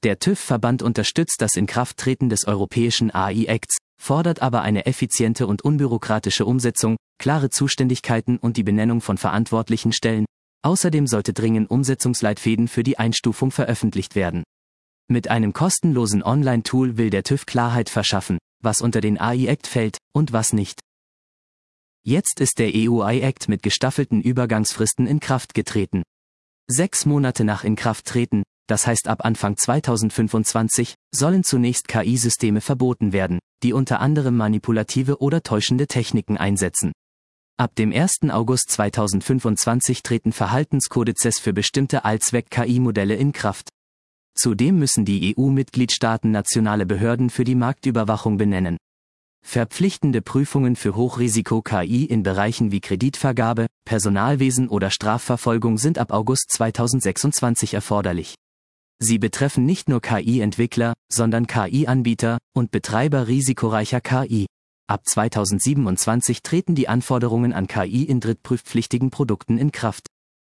Der TÜV-Verband unterstützt das Inkrafttreten des europäischen AI-Acts, fordert aber eine effiziente und unbürokratische Umsetzung, klare Zuständigkeiten und die Benennung von verantwortlichen Stellen. Außerdem sollte dringend Umsetzungsleitfäden für die Einstufung veröffentlicht werden. Mit einem kostenlosen Online-Tool will der TÜV Klarheit verschaffen, was unter den AI-Act fällt und was nicht. Jetzt ist der EU-AI-Act mit gestaffelten Übergangsfristen in Kraft getreten. 6 Monate nach Inkrafttreten, das heißt ab Anfang 2025, sollen zunächst KI-Systeme verboten werden, die unter anderem manipulative oder täuschende Techniken einsetzen. Ab dem 1. August 2025 treten Verhaltenskodizes für bestimmte Allzweck-KI-Modelle in Kraft. Zudem müssen die EU-Mitgliedstaaten nationale Behörden für die Marktüberwachung benennen. Verpflichtende Prüfungen für Hochrisiko-KI in Bereichen wie Kreditvergabe, Personalwesen oder Strafverfolgung sind ab August 2026 erforderlich. Sie betreffen nicht nur KI-Entwickler, sondern KI-Anbieter und Betreiber risikoreicher KI. Ab 2027 treten die Anforderungen an KI in drittprüfpflichtigen Produkten in Kraft.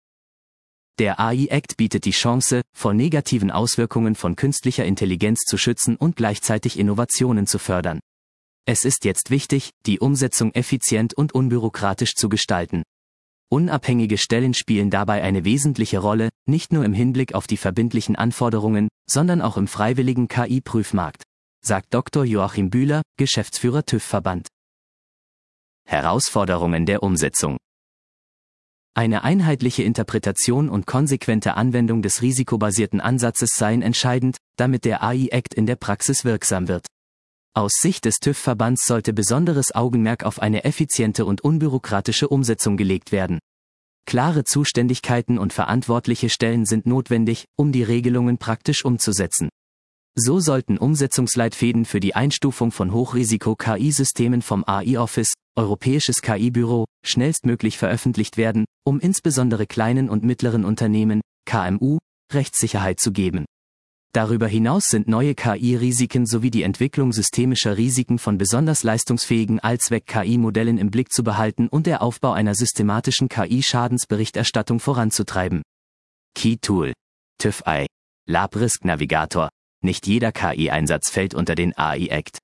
Der AI-Act bietet die Chance, vor negativen Auswirkungen von künstlicher Intelligenz zu schützen und gleichzeitig Innovationen zu fördern. Es ist jetzt wichtig, die Umsetzung effizient und unbürokratisch zu gestalten. Unabhängige Stellen spielen dabei eine wesentliche Rolle, nicht nur im Hinblick auf die verbindlichen Anforderungen, sondern auch im freiwilligen KI-Prüfmarkt, sagt Dr. Joachim Bühler, Geschäftsführer TÜV-Verband. Herausforderungen der Umsetzung. Eine einheitliche Interpretation und konsequente Anwendung des risikobasierten Ansatzes seien entscheidend, damit der AI-Act in der Praxis wirksam wird. Aus Sicht des TÜV-Verbands sollte besonderes Augenmerk auf eine effiziente und unbürokratische Umsetzung gelegt werden. Klare Zuständigkeiten und verantwortliche Stellen sind notwendig, um die Regelungen praktisch umzusetzen. So sollten Umsetzungsleitfäden für die Einstufung von Hochrisiko-KI-Systemen vom AI-Office, Europäisches KI-Büro, schnellstmöglich veröffentlicht werden, um insbesondere kleinen und mittleren Unternehmen, KMU, Rechtssicherheit zu geben. Darüber hinaus sind neue KI-Risiken sowie die Entwicklung systemischer Risiken von besonders leistungsfähigen Allzweck-KI-Modellen im Blick zu behalten und der Aufbau einer systematischen KI-Schadensberichterstattung voranzutreiben. Key Tool. TÜV-AI. Lab Risk Navigator. Nicht jeder KI-Einsatz fällt unter den AI-Act.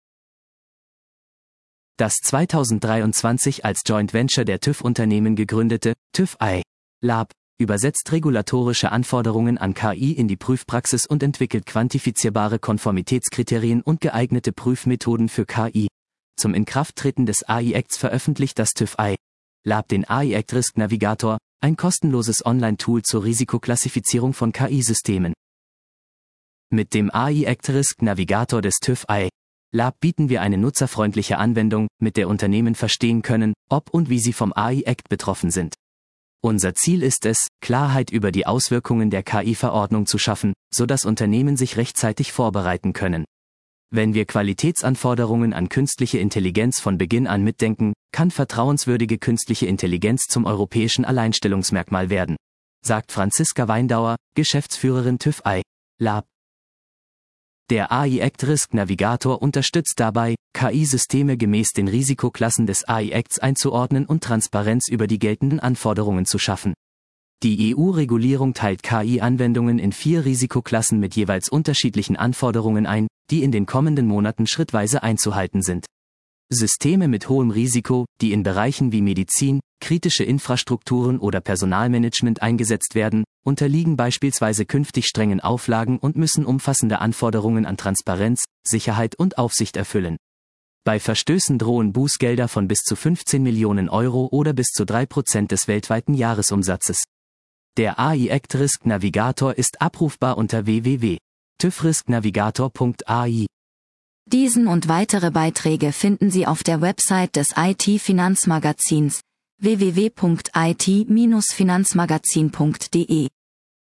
Das 2023 als Joint Venture der TÜV-Unternehmen gegründete TÜV-AI Lab übersetzt regulatorische Anforderungen an KI in die Prüfpraxis und entwickelt quantifizierbare Konformitätskriterien und geeignete Prüfmethoden für KI. Zum Inkrafttreten des AI-Acts veröffentlicht das TÜV-AI Lab den AI-Act Risk Navigator, ein kostenloses Online-Tool zur Risikoklassifizierung von KI-Systemen. Mit dem AI-Act Risk Navigator des TÜV-AI Lab bieten wir eine nutzerfreundliche Anwendung, mit der Unternehmen verstehen können, ob und wie sie vom AI-Act betroffen sind. Unser Ziel ist es, Klarheit über die Auswirkungen der KI-Verordnung zu schaffen, sodass Unternehmen sich rechtzeitig vorbereiten können. Wenn wir Qualitätsanforderungen an künstliche Intelligenz von Beginn an mitdenken, kann vertrauenswürdige künstliche Intelligenz zum europäischen Alleinstellungsmerkmal werden, sagt Franziska Weindauer, Geschäftsführerin TÜV-AI Lab. Der AI-Act Risk Navigator unterstützt dabei, KI-Systeme gemäß den Risikoklassen des AI-Acts einzuordnen und Transparenz über die geltenden Anforderungen zu schaffen. Die EU-Regulierung teilt KI-Anwendungen in 4 Risikoklassen mit jeweils unterschiedlichen Anforderungen ein, die in den kommenden Monaten schrittweise einzuhalten sind. Systeme mit hohem Risiko, die in Bereichen wie Medizin, kritische Infrastrukturen oder Personalmanagement eingesetzt werden, unterliegen beispielsweise künftig strengen Auflagen und müssen umfassende Anforderungen an Transparenz, Sicherheit und Aufsicht erfüllen. Bei Verstößen drohen Bußgelder von bis zu 15 Millionen Euro oder bis zu 3% des weltweiten Jahresumsatzes. Der AI-Act Risk Navigator ist abrufbar unter www.tüvrisknavigator.ai. Diesen und weitere Beiträge finden Sie auf der Website des IT-Finanzmagazins www.it-finanzmagazin.de.